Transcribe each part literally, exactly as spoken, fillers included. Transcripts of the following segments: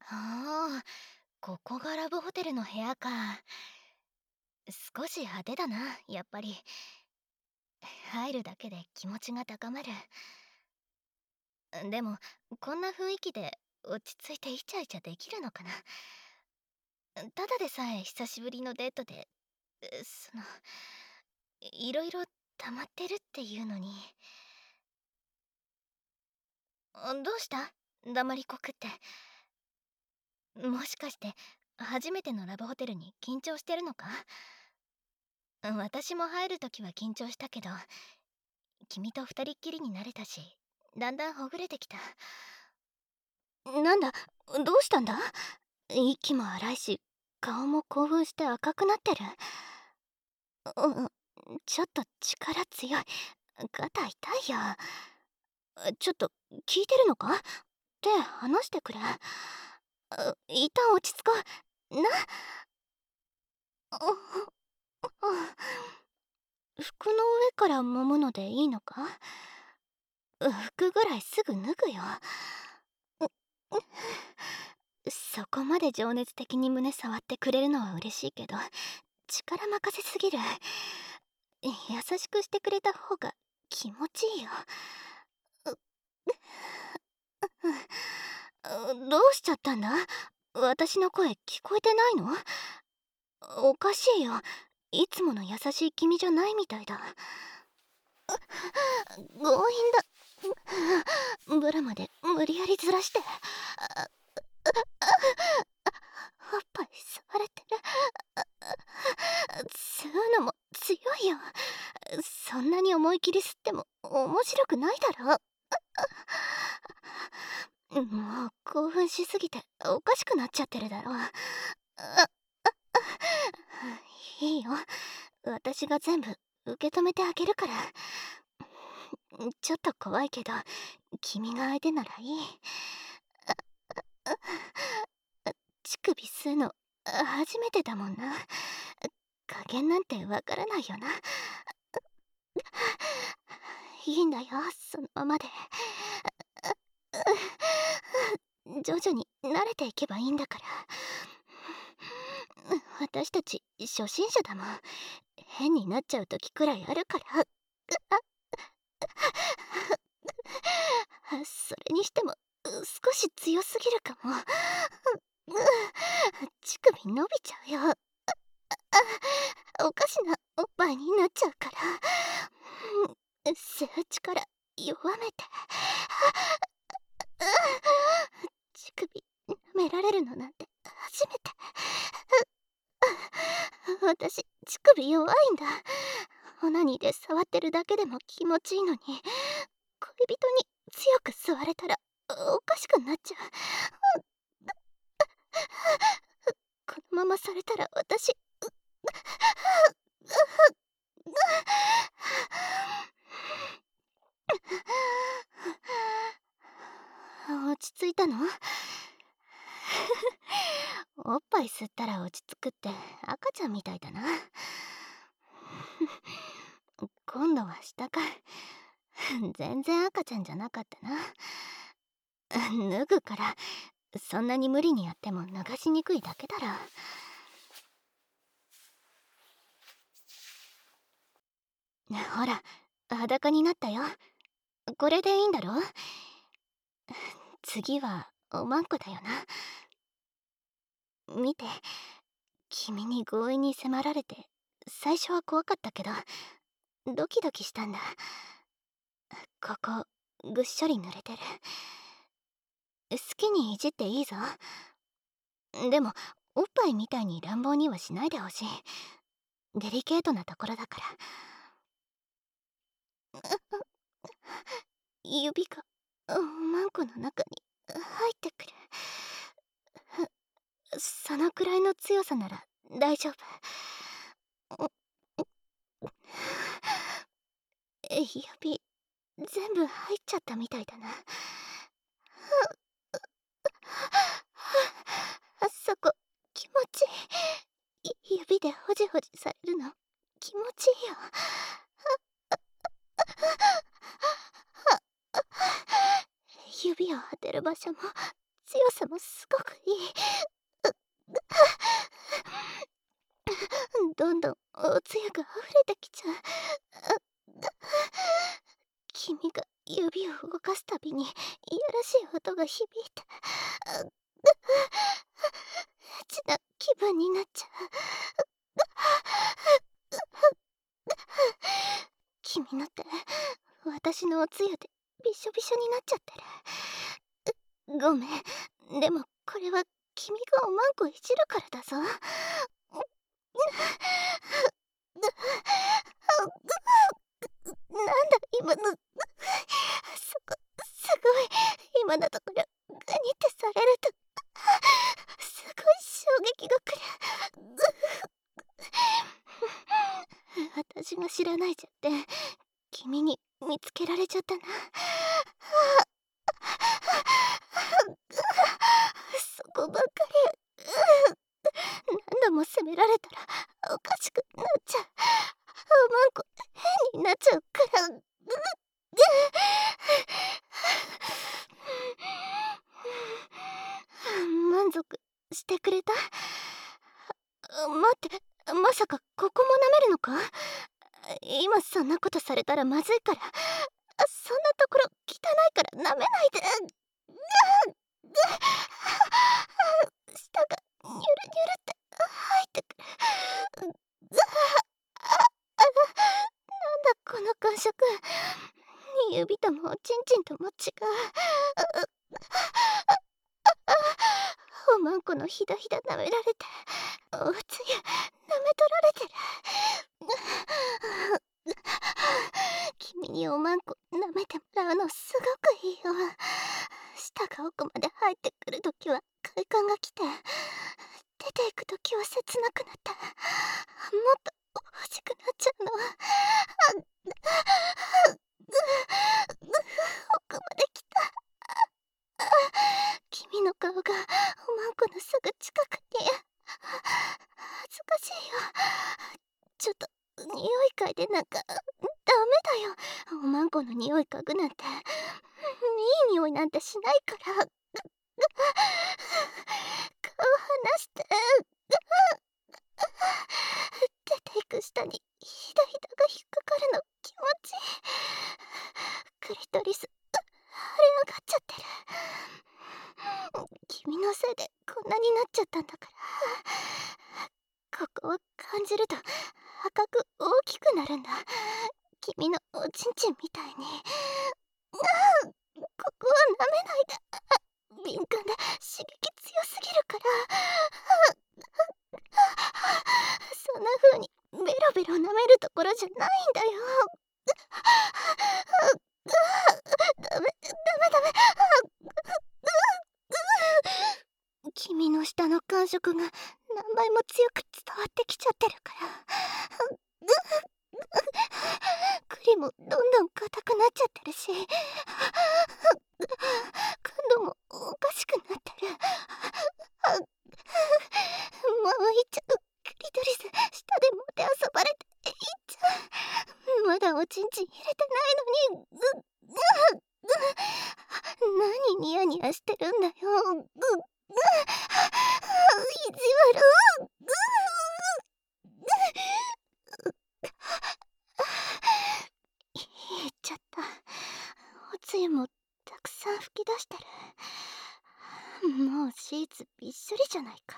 ああ、ここがラブホテルの部屋か。少し派手だな、やっぱり。入るだけで気持ちが高まる。でも、こんな雰囲気で落ち着いてイチャイチャできるのかな。ただでさえ久しぶりのデートで、その、いろいろ溜まってるっていうのに。どうした？黙りこくって。もしかして、初めてのラブホテルに緊張してるのか？私も入るときは緊張したけど、君と二人っきりになれたし、だんだんほぐれてきた。なんだ、どうしたんだ？息も荒いし、顔も興奮して赤くなってる。うん、ちょっと力強い。肩痛いよ。ちょっと聞いてるのか？手離してくれ。一旦落ち着こう。な。服の上から揉むのでいいのか？服ぐらいすぐ脱ぐよ。そこまで情熱的に胸触ってくれるのは嬉しいけど、力任せすぎる。優しくしてくれた方が気持ちいいよ。どうしちゃったんだ？私の声聞こえてないの？おかしいよ。いつもの優しい君じゃないみたいだ。強引だ。ブラまで無理やりずらして。おっぱい吸われてる。吸うのも強いよ。そんなに思い切り吸っても面白くないだろ。もう興奮しすぎておかしくなっちゃってるだろ。いいよ、私が全部受け止めてあげるから。ちょっと怖いけど君が相手ならいい。乳首吸うの初めてだもんな。加減なんてわからないよな。いいんだよ、そのままで。徐々に慣れていけばいいんだから。私たち初心者だもん。変になっちゃう時くらいあるから。それにしても少し強すぎるかも。乳首伸びちゃうよ。おかしなおっぱいになっちゃうから。吸う力弱めて。乳首舐められるのなんて初めて。私乳首弱いんだ。オナニーで触ってるだけでも気持ちいいのに、恋人に強く吸われたらおかしくなっちゃう。このままされたら私、落ち着いたの？おっぱい吸ったら落ち着くって赤ちゃんみたいだな。今度は下か。全然赤ちゃんじゃなかったな。脱ぐから、そんなに無理にやっても脱がしにくいだけだろ。ほら、裸になったよ。これでいいんだろ？次はおまんこだよな。見て、君に強引に迫られて最初は怖かったけどドキドキしたんだ。ここぐっしょり濡れてる。好きにいじっていいぞ。でもおっぱいみたいに乱暴にはしないでほしい。デリケートなところだから。指がおまんこの中に入ってくる。そのくらいの強さなら大丈夫。指全部入っちゃったみたいだな。そこ気持ちいい。指でホジホジされるの気持ちいいよ。指を当てる場所も強さもすごくいい。どんどんおつゆが溢れてきちゃう。君が指を動かすたびにいやらしい音が響いて、エッチな気分になっちゃう。君の手、私のおつゆでびしょびしょになっちゃってる。ごめん、でもこれは君がおまんこいじるからだぞ。なんだ今の。そこ、すごい。今のところグニってされるとすごい衝撃がくる。私が知らないじゃって君に見つけられちゃったな。そこばっかり。何度も責められたらおかしくなっちゃう。おまんこ変になっちゃうから。満足してくれた？待って、まさかここも舐めるのか？今そんなことされたらまずいから。そんなところ汚いから舐めないで。舌がニュルニュルって入ってくる。なんだこの感触。指ともおちんちんとも違う。おまんこのひだひだ舐められて、おつゆ舐め取られてる。君におまんこ舐めてもらうのすごくいいよ。舌が奥まで入ってくるときは快感がきて、出ていくときは切なくなって、もっと欲しくなっちゃうの。奥まで来た。君の顔がおまんこのすぐ近くに。恥ずかしいよ。ちょっと匂い嗅いでなんかダメだよ。おまんこの匂い嗅ぐなんていい匂いなんてしないから。顔離して。出ていく下にひだひだが引っかかるの気持ちいい。クリトリス腫れ上がっちゃってる。君のせいでこんなになっちゃったんだから。ここを感じると赤く大きくなるんだ。君のおちんちんみたいに。ここは舐めないで。敏感で刺激強すぎるから。そんな風にベロベロ舐めるところじゃないんだよ。ダメダメダメ。君の舌の感触が何倍も強く伝わってきちゃってるから。栗もどんどん硬くなっちゃってるし、感度もおかしくなってる。もういっちゃう。クリトリス下でもてあそばれていっちゃう。まだおちんちん入れてないのに。何ニヤニヤしてるんだよ。意地悪。言っちゃった。おつゆもたくさん吹き出してる。もうシーツびっしょりじゃないか。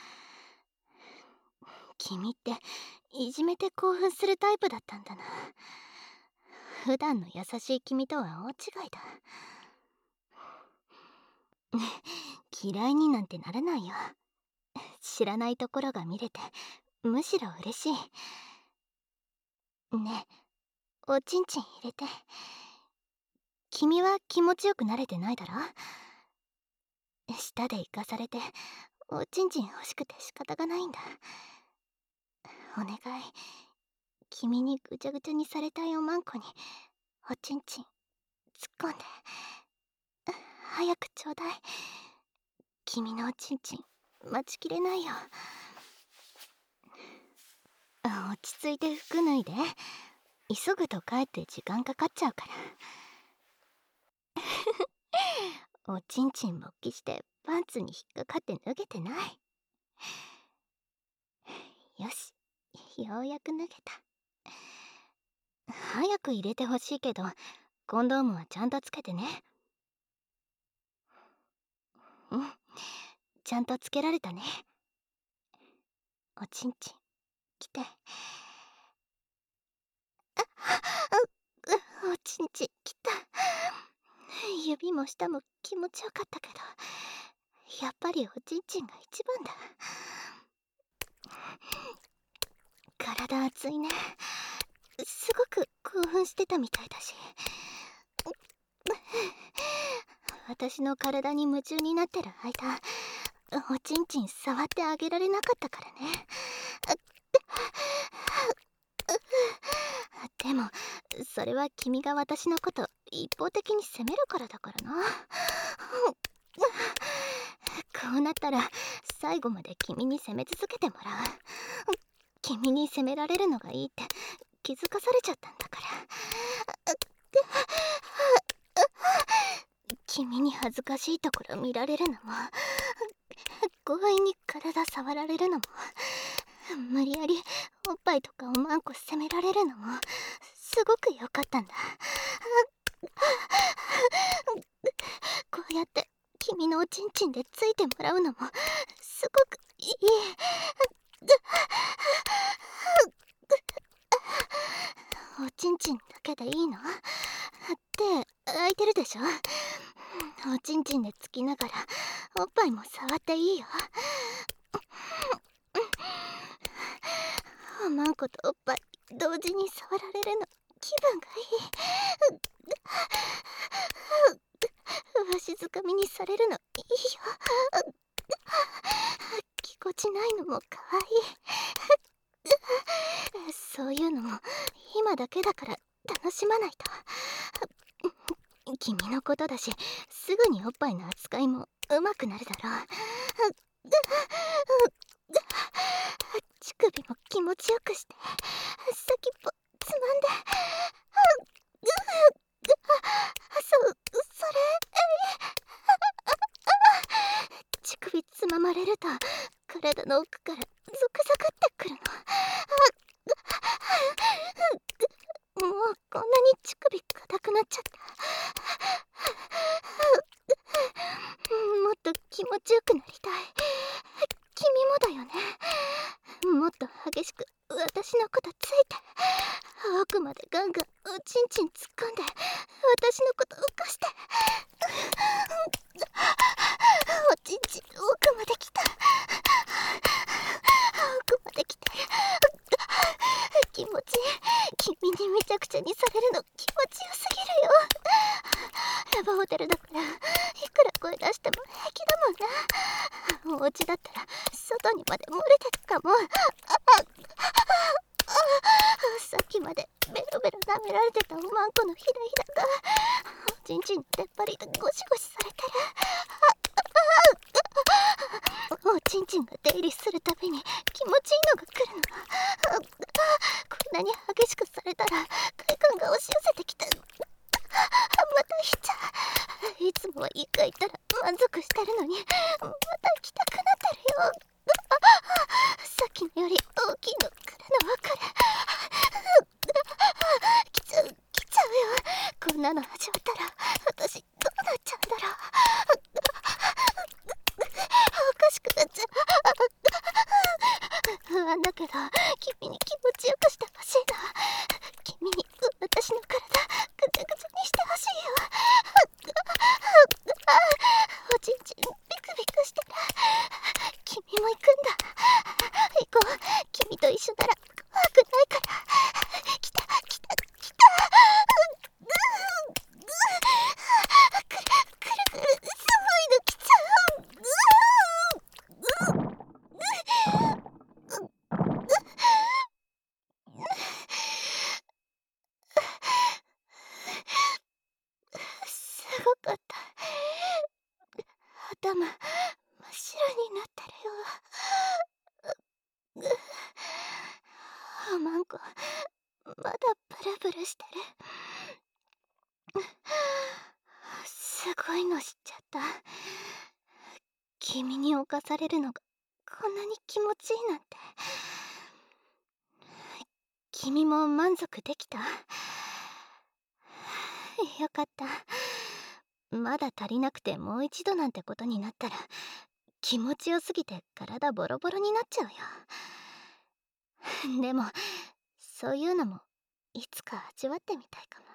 君っていじめて興奮するタイプだったんだな。普段の優しい君とは大違いだ。嫌いになんてならないよ。知らないところが見れてむしろ嬉しい。ねえ、おちんちん入れて。君は気持ちよくなれてないだろ。舌で生かされておちんちん欲しくて仕方がないんだ。お願い、君にぐちゃぐちゃにされたいおまんこにおちんちん突っ込んで。早くちょうだい。君のおちんちん待ちきれないよ。落ち着いて服脱いで。急ぐとかえって時間かかっちゃうから。おちんちん勃起してパンツに引っかかって脱げてない。よし、ようやく脱げた。早く入れてほしいけど、コンドームはちゃんとつけてね。うん、ちゃんとつけられたね。おちんちん来て。あううおちんちん来た。指も舌も気持ちよかったけど、やっぱりおちんちんが一番だ。体熱いね。すごく興奮してたみたいだし。私の体に夢中になってる間、おちんちん触ってあげられなかったからね。でもそれは君が私のこと一方的に責めるからだからな。こうなったら最後まで君に責め続けてもらう。君に責められるのがいいって気づかされちゃったんだから。君に恥ずかしいところ見られるのも、強引に体触られるのも、無理やりおっぱいとかおまんこ責められるのもすごく良かったんだ。こうやって君のおちんちんでついてもらうのもすごくいい。おちんちんだけでいいの？手空いてるでしょ？おちんちんでつきながらおっぱいも触っていいよ。おまんことおっぱい同時に触られるの気分がいい。わしづかみにされるのいいよ。ぎこちないのもかわいい。そういうのも今だけだから楽しまないと。君のことだし、すぐにおっぱいの扱いも上手くなるだろう。乳首も気持ちよくして、先っぽつまんで。そ、それ乳首つままれると体の奥からゾクゾクってくるの。もうこんなに乳首硬くなっちゃった。もっと気持ちよくなりたい。君もだよね。もっと激しく私のことついて、奥までガンガンおちんちん突っ込んで私のこと浮かして。おちんちん奥まで来た。奥まで来て気持ちいい。君にめちゃくちゃにされるの気持ちよすぎるよ。ラブホテルだからいくら声出しても平気だもんな。お家だったら外にまで漏れてたかも。さっきまでベロベロ舐められてたおまんこのひらひらがおちんちんの出っ張りでゴシゴシされてる。おちんちんが出入りするたびに気持ちいいのが来るの。こんなに激しくされたら快感が押し寄せてきて、また来ちゃう。いつもはいっかい行ったら満足してるのにまた行きたくなってるよ。さっきのより大きいの来るの分かる。来ちゃう来ちゃうよ。こんなの始まったら私どうなっちゃうんだろう。おかしくなっちゃう。不安だけど君に気持ちよくしてほしいな。君に私の体ぐちゃぐちゃにしてほしいよ。おちんちんビクビクしてる。君も行くんだ。行こう。君と一緒なら怖くないから。来た来た来た。くるくるくる、すごいの来ちゃう。すごかった。頭真っ白になってるよ。おまんこまだプルプルしてる。すごいの知っちゃった。 君に侵されるのがこんなに気持ちいいなんて。君も満足できた？よかった。まだ足りなくてもう一度なんてことになったら気持ちよすぎて体ボロボロになっちゃうよ。でもそういうのもいつか味わってみたいかも。